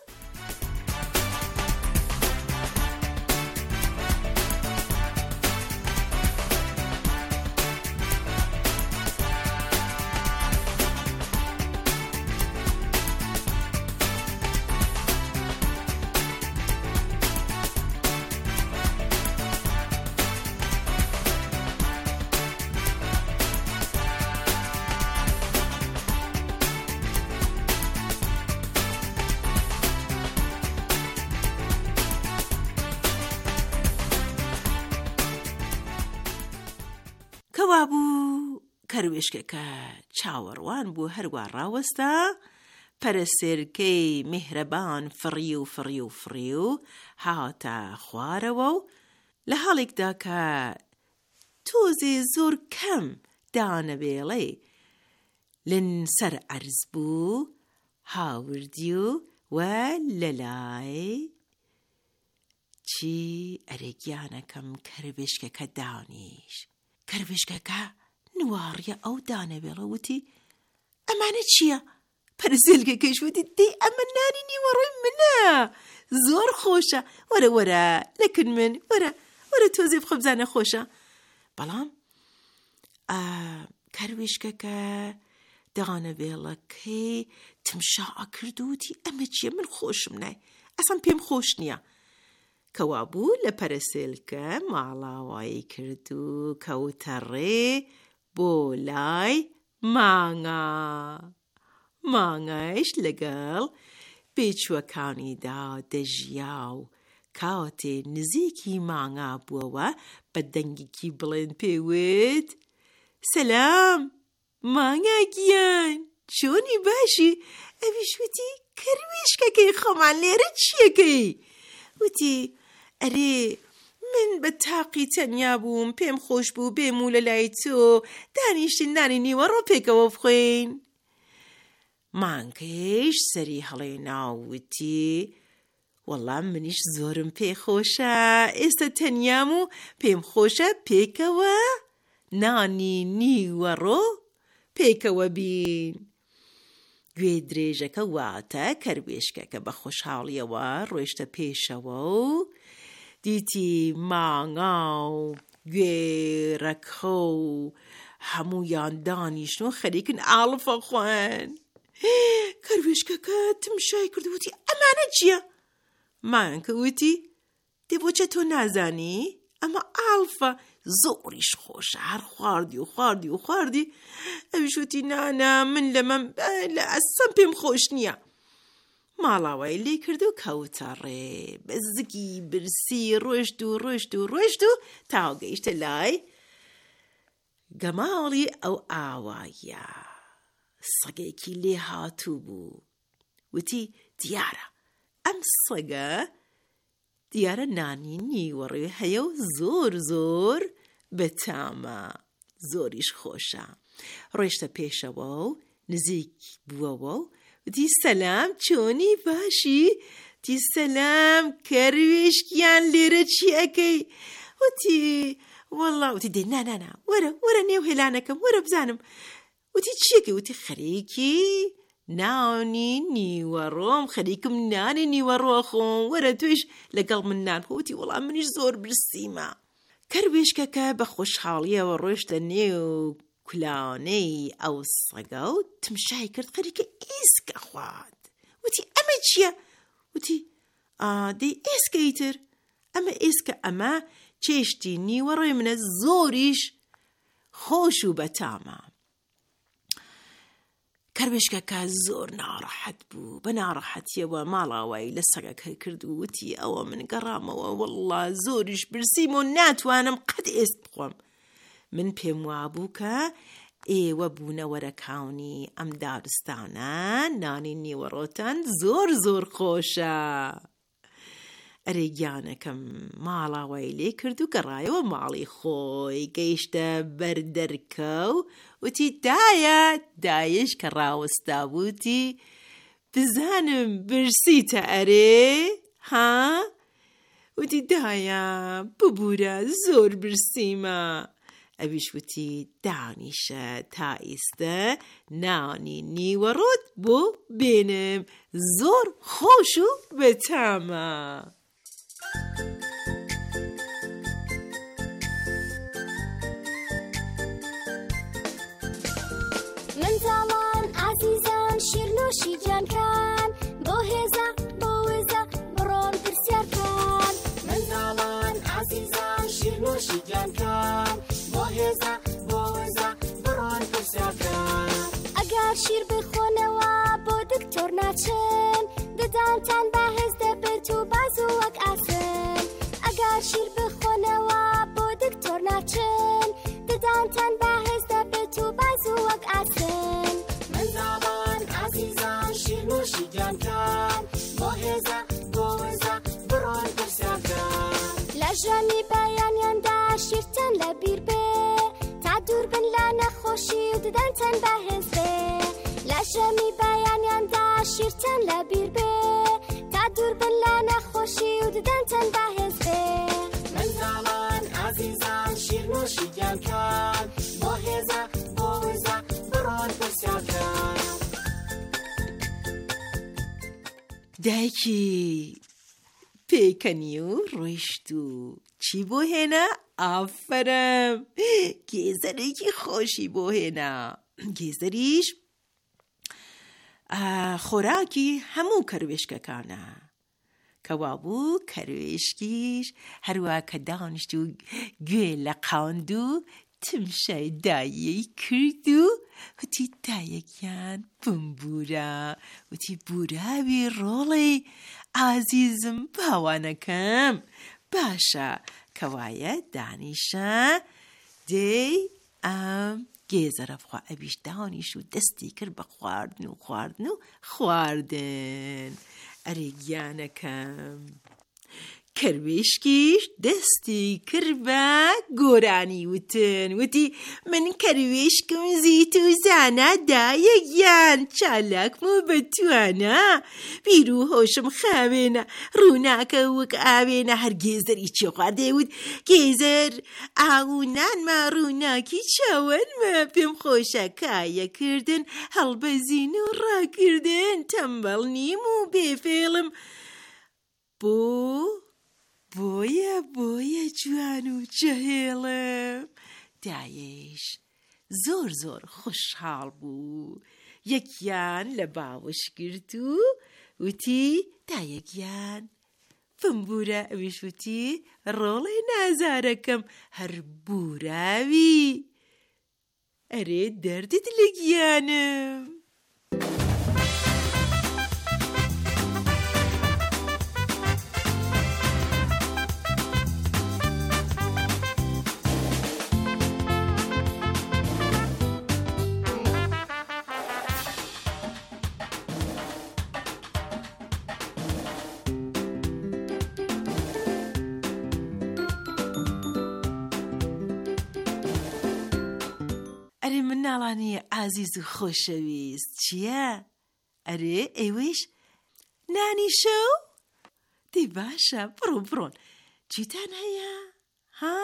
کەوابوو کەروێشکەکە چاوەڕوان بوو هەروە ڕاوەستا پەرستێلکەی میهرەبان فڕی و فڕی و فڕی و هاتە خوارەوە و لە حاڵێکدا کە تۆزێ زۆر کەم دانەبێڵێ لەن سەر عەرز بوو هاوردی و و لەلای چی ئەرێگیانەکەم کەروێشکەکە دانیش. کەروێشکەکە نواڕیە ئەو دانەبێڵە وتی ئەمانە چییە؟ پەرستێلکەکەیش وتی دەی ئەمە نانی نیوەڕۆی منە، زۆر خۆشە، وەرە وەرە لەکن من وەرە وەرە تۆزێ بخۆ بزانە خۆشە. بەڵام کەروێشکەکە دانەبێڵەکەی تمشاعە کرد و وتی ئەمە چییە؟ من خۆشم نای، ئەسان پێم خۆش نییە. کەوابوو لە پەرستێلکە ماڵاوایی کرد و کەوتە ڕێ بۆ لای مانگا. مانگایش لەگەڵ پێچووەکانیدا دەژیا و کاتێ نزیکی مانگا بووەوە بە دەنگێکی بڵێن پێوت سەلام مانگا گیان چۆنی باشی؟ ئەویش وتی کەروێشکەکەی خۆمان لێرە چیەکەی؟ وتی ئەرێ من بە تاقی تەنیا بووم، پێم خۆش بوو بێم و لە لای تۆ دانیشتین نانی نیوەڕۆ پێکەوە بخۆین. مانگەیش سەری هەڵێنا و وتی وەڵڵا منیش زۆرم پێ خۆشە، ئێستا تەنیام و پێم خۆشە پێکەوە نانی نیوەڕۆ پێکەوە بین. گوێ درێژەکە واتە کەروێشکەکە بە خۆشحاڵیەوە ڕۆیشتە پێشەوە و دیتی ماڭا و گوێرەکە و هەموویان دانیشتن و خەریکن ئاڵفە خوێن. کەروێشکەکە تمشای کردووتی ئەمانە چییە؟ مانگە وتی دێ بۆچە تۆ نازانی؟ ئەمە ئاڵفە زۆریش خۆشە، هەر خواردی و خواردی و خواردی. ئەویش وتی نانا من لەمەم لە ئەسەم پێم خۆش نییە. ماڵاوای لێ کرد و کەوتە ڕێ، بە زگی برسی ڕۆشت و ڕۆشت و ڕۆشت و تاو گەیشتە لای گەماڵی ئەو ئاوایە. سەگێکی لێ هاتوو بوو، وتی دیارە ئەم سەگە دیارە نانی نیوەڕێ هەیە و زۆر زۆر بەتامە، زۆریش خۆشە. ڕۆیشتە پێشەوە و نزیک بووەوە و وتی سەلام چۆنی باشی؟ وتی سەلام کەروێشکیان لێرە چی ئەەکەی؟ وتی وەڵڵا وتی دێ نانانا وەرە وەرە نێو هێلانەکەم وەرە بزانم. وتی چیەکەی؟ وتی خەریکی نانی نیوەڕۆم، خەریکم نانی نیوەڕۆ خۆم، وەرە توێش لەگەڵ من نان خۆ. وتی وەڵام منیش زۆر برسیمە. کەروێشکەکە بە خۆشحاڵیەوە ڕۆیشتە نێو کولانەی ئەو سەگە و تمشای کرد خەریکە ئیسکە خوارد. وتی ئەمە چییە؟ وتی ئادەی ئێسکەیتر ئەمە ئێسکە، ئەمە چێشتی نیوەڕۆی منە زۆریش خۆش و بەتامە. کەروێشکەکە زۆر ناڕەحەت بوو، بە ناڕەحەتیەوە ماڵاوای لە سەگەکە کرد و وتی ئەوە من گەڕامەوە وەڵڵا زۆریش برسیم و ناتوانم قەت ئێست بخۆم. من پێم وابوو کە ئێوە بوونەوەرەکانی ئەم دارستانە نانی نیوەڕۆتان زۆر زۆر خۆشە. ئەرێ گیانەکەم ماڵاوای لێ کرد و گەڕایەوە ماڵی خۆی، گەیشتە بەردەرکە و وتی دایە. دایش کە ڕاوەستا بووتی بزانم برسیتە ئەرێ ها؟ وتی دایە ببوورە زۆر برسیمە. ئەویش وتی دانیشە تا ئێستا نانی نیوەڕۆت بۆ بێنم، زۆر خۆش و بەتامە. منداڵان عەزیزان شیرنوشی جانکان بۆ هێزە بۆ وێزە بڕۆن پرسیارکان. منداڵان عەزیزان شیرنوشی جانکان بۆ هێزە بۆ وێزە بڕۆن پرسیارکان. ئەگەر شیر بخۆنەوە بۆ دکتۆر ناچن، ددانتان بەهێز دەبێت و باز و وەک ئاسن. ئەگەر شیر بخۆنەوە بۆ دکتۆر ناچن، ددانتان بەهێز دەبێت و باز و وەک ئاسن. منداڵان عەزیزان شیرنوشی جانکان بۆ هێزە بۆ وێزە بڕۆن پرسیارکان. لە ژەمی بەیانیاندا شیرتان لەبیر بێ، تا دوور بن لە نەخۆشی و ددانتان بەهێز بێ. لە ژەمی بەیانیاندا شیرتان لەبیر بێ، تا دوور بن لە نەخۆشی و ددانتان بەهێز بێ. منداڵان عەزیزان شیرنوشی جانکان بۆ هێزە بۆ وێزە بڕۆن پرسیارکان. دایکی پێکەنی و ڕۆیشت و چی بۆ هێنا؟ ئافرم گێزەرێکی خۆشی بۆ هێنا. گێزەریش خۆراکی هەموو کەروێشکەکانە. کەوا بوو کەروێشکیش هەروە کە دانیشت و گوێ لە قاوند و تمشای دایەی کرد و وتی دایەکیان بمبورە. وتی بوراوی ڕۆڵی ئازیزم باوانەکەم باشە. کەوایە دانیشە دەی ئەم گێزەرە بخوا ئەویش داوانیش و دەستی کرد بە خواردن و خواردن و خواردن. ئەرێ گیانەکەم کەروێشکیش دەستی کرد بە گۆرانی وتن وتی من کەروێشکم زیت و زانە دایە گیان چالاکم و بەتوانە بیر و هۆشم خاوێنە ڕووناکە وەک ئاوێنە هەر گێزەری چی خواردێ وت گێزەر ئاوونانمە ڕووناکی چاوەنمە پێم خۆشە کایەکردن هەڵبەزین و ڕاکردن تەمبەڵ نیم و بێفێڵم بۆ بۆیە بۆیە جوان و جەهێڵم. دایەش زۆر زۆر خوشحاڵ بوو. یەکیان لە باوەش گرت و وتی دایەگیان فمبورە ئەویش وتی ڕۆڵێ نازارەکەم هەر بوراوی. ئەرێ دەردت لە گیانم. ئەرێ مناڵانی ئازیز و خۆشەویست چییە؟ ئەرێ ئێوەش نانی شەو؟ دەی باشە بڕۆ بڕۆن چیتان هەیە؟ ها؟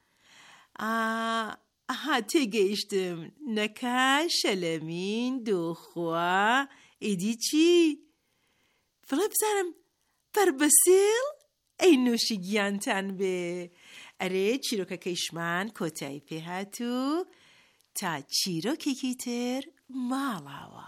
ئاها تێگەیشتم نەکا شەلەمین دۆخوا ئیدی چی؟ فڵە بزارم پەربەسێڵ ئەی نوشی گیانتان بێ. ئەرێ چیرۆکەکەیشمان کۆتایی پێهاتوو تا چیرۆکێکی تر ماڵاوە.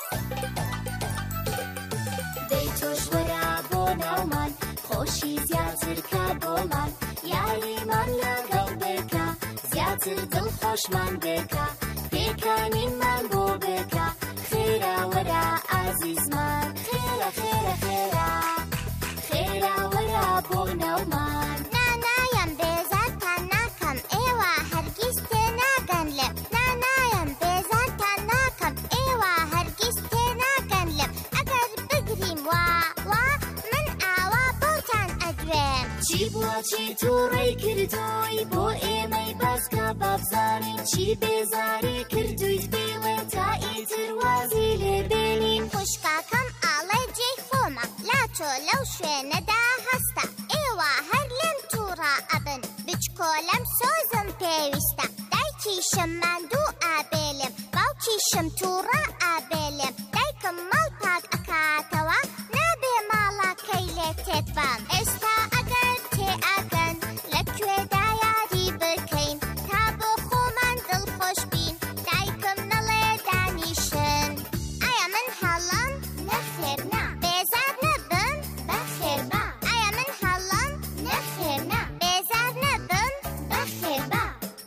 دەی تۆش وەرە بۆ ناومان خۆشی زیاتر کە بۆمان یاریمان لەگەڵ بکە زیاتر دڵخۆشمان بکە پێکانینمان بۆ بکە خێرا وەرە ئازیزمان خێرا خێرا خێرا خێرا وەرە بۆ ناومان. نانایم بێزارتان ناکەم ئێوە هەرگیز تێناگەن لێم نانایم بێزارتان ناکەم ئێوە هەرگیز تێناگەن لێم ئەگەر بگریم وا وا من ئاوا بۆتان ئەدوێم. چی بووە چی تووڕێی کردووی بۆ ئێمەی بەسکە بەبزانین چی بێزاری کردویت بێڵێ تا ئیتر وازی لێ بێنین. خوشکاکەم ئاڵێ جێی خۆمە لاتۆ لەو شوێنەدا هەستە ئێوە هەر لێم تووڕە ئەبن بچکۆلەم سۆزم پێویستە دایکیشم ماندوو ئابێلێم باوکیشم تووڕە ئابێلێم دایکم ماڵ پاک ئەکاتەوە نابێ ماڵەکەی لێ تێتبام. ئێستا ئەگەر تێئەگەن لەکوێدا یاری بکەین تا بۆ خۆمان دڵخۆش بین دایکم نەڵێ دانیشن. ئایا من هەڵام؟ نەخێر نا بێزار نەبم بەخێر با. ئایا من هەڵام؟ نەخێر نا بێزار نەبم بەخێر با.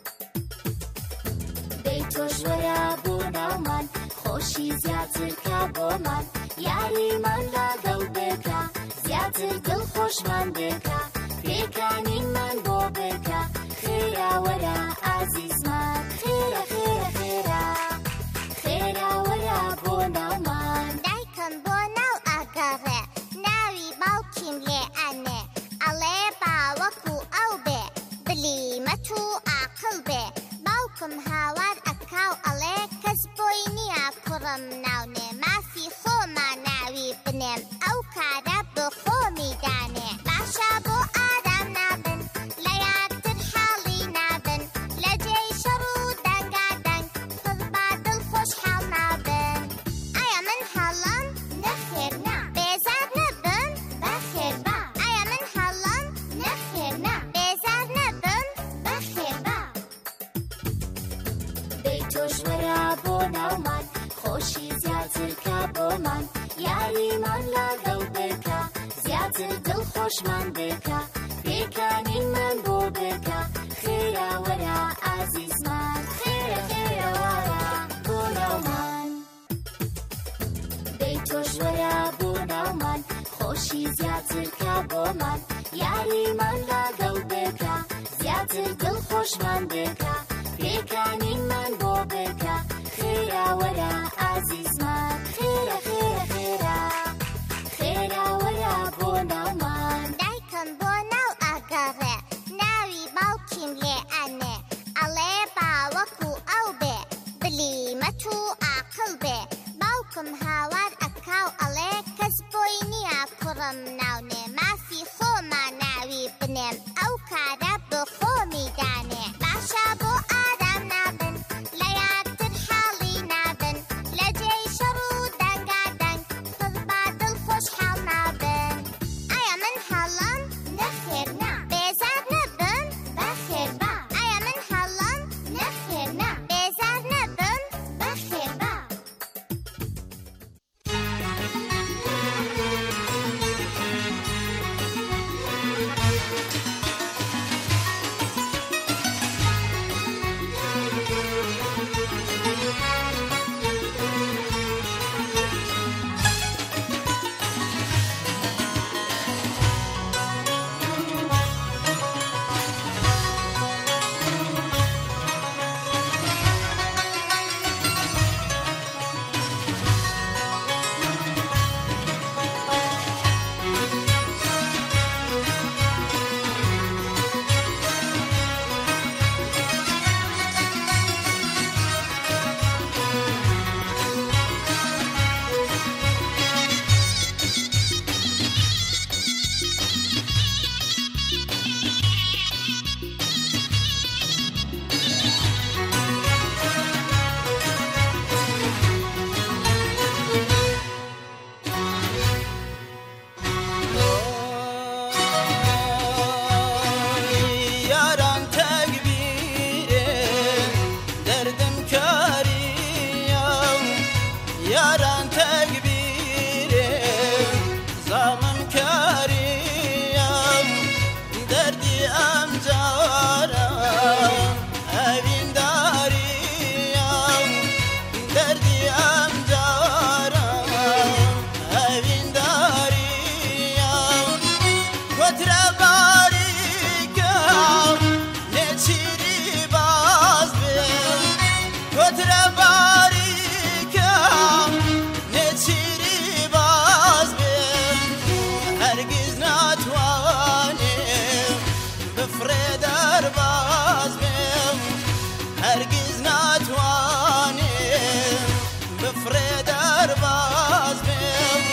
دەی تۆش وەرە بۆ ناومان خۆشی زیاتر کە بۆمان یاریمان لەگەڵ بکە زیاتر دڵخۆشمان بکە پێکانینمان بۆ بکە خێرا وەرە ئازیزمان خێرا خێرا خێرا خێرا وەرە بۆ ناومان. دایکم بۆ ناو ئەگەڕێ ناوی باوکیم لێ ئەنێ ئەڵێ باوەکو ئەو بێ بلیمەت و عاقڵ بێ باوکم هاوار ئەکاو ئەڵێ کەس بۆی نییە کوڕم ناونێ مافی خۆما ناوی بنێم ئەو کارە بۆ خۆمی دانێ. باشە بۆ ئارام نابن لە یادتر حاڵی نابن لە جێی شەڕ و دەنگادەنگ پڕبا دڵخۆش حاڵ نابن. ئایا من هەڵام؟ نەخێر نا بێزار نەبم بەخێر با. ئایا من هەڵام؟ نەخێر نا بێزار نەبم بەخێر با. دەی تۆش وەرە بۆ ناومان خۆشی زیاتر کە بۆمان یاریمان لەگەڵ بکە زیاتر دڵخۆشمان بکە پێکانینمان بۆ بکە خێرا وەرە ئازیزمان خێرا خێرا وەرە بۆ ناومان. دەی تۆش وەرە بۆ ناومان خۆشی زیاتر کە بۆمان یاریمان لەگەڵ بکە زیاتر دڵخۆشمان بکە پێکانینمان بۆ بکە بفرێ دەرباز بێم هەرگیز ناتوانێم بفرێ دەرباز بێم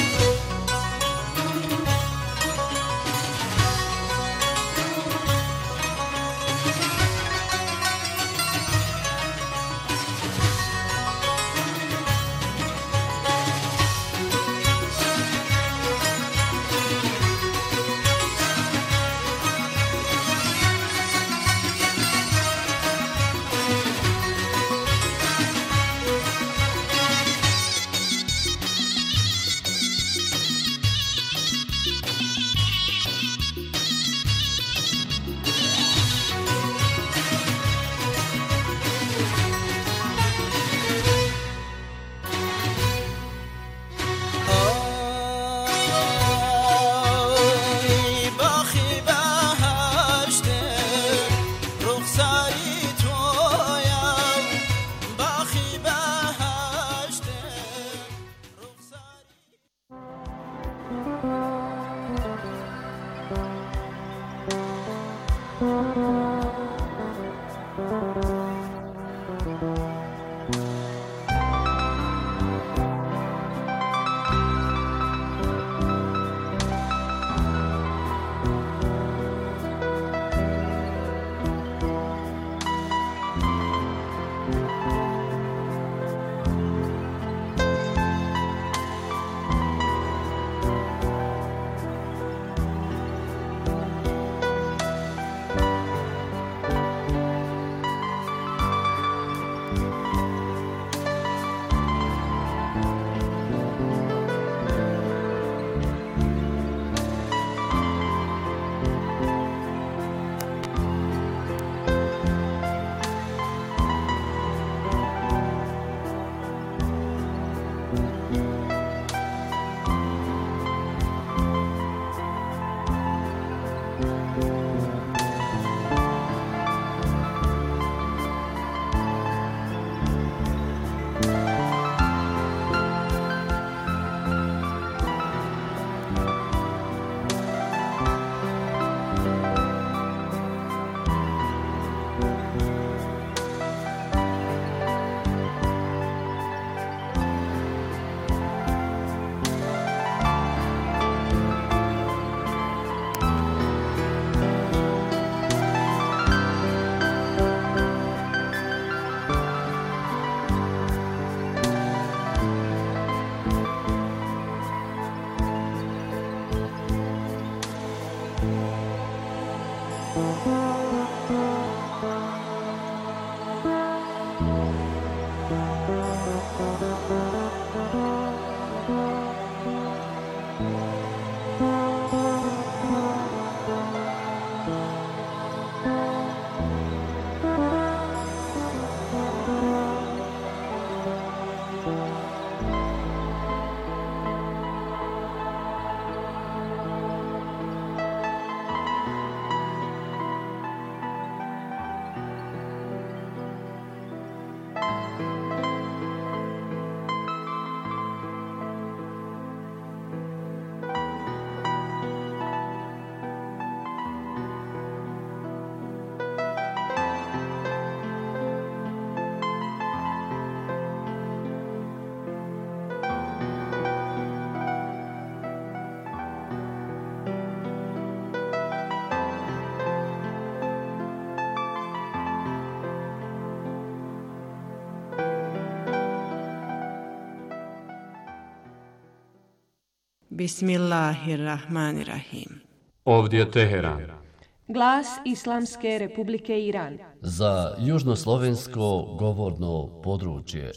Bismillahirrahmanirrahim. Ovdje je Teheran. Glas Islamske Republike Iran. Za južnoslovensko govorno područje.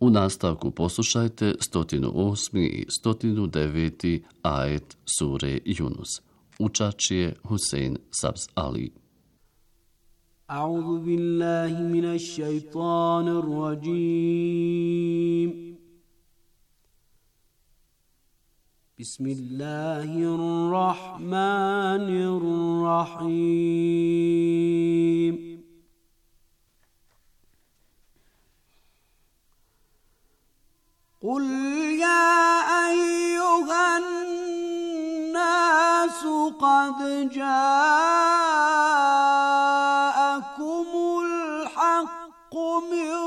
U nastavku poslušajte sto osmi i sto deveti ajet sure Yunus. Učač je Husein Sabz Ali. أعوذ بالله من الشيطان الرجيم بسم الله الرحمن الرحيم قل يا أيها الناس قد جاءكم الحق من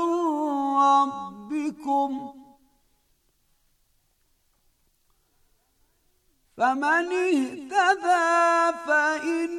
ربكم فمن اهتدى فإن